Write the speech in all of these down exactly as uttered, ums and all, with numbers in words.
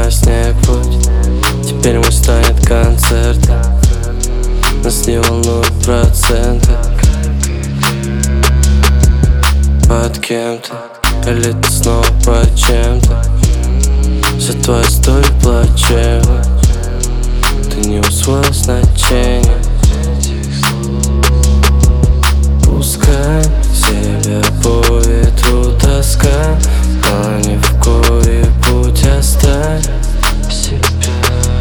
на снег путь. Теперь мой станет концертом. Нас не волнуют проценты. Под кем-то, или ты снова под чем-то. Вся твоя история плачевна. Ты не усвоил значение. Пускай себя по ветру тоска, но не в коре путь оставь себя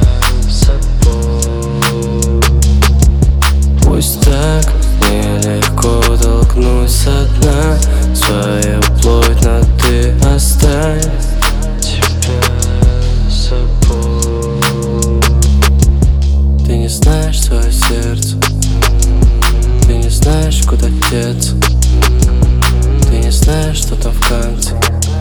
собой. Пусть так нелегко толкнуть со дна свою плоть, но ты оставь себя собой. Ты не знаешь свое сердце, ты не знаешь, куда деться, ты не знаешь, что там в конце.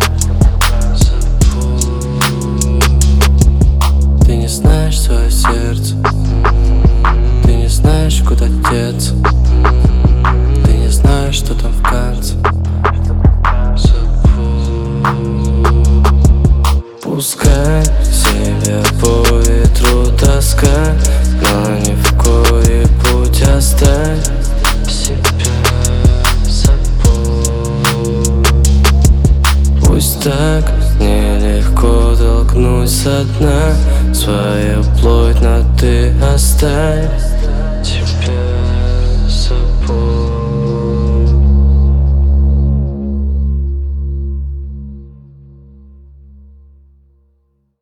Ты не знаешь свое сердце, ты не знаешь, куда деться, ты не знаешь, что там в конце. Пускай себя по ветру тоска, но не в коре путь оставь себя собой. Пусть так нелегко толкнуть со дна свою плоть, но ты оставь себя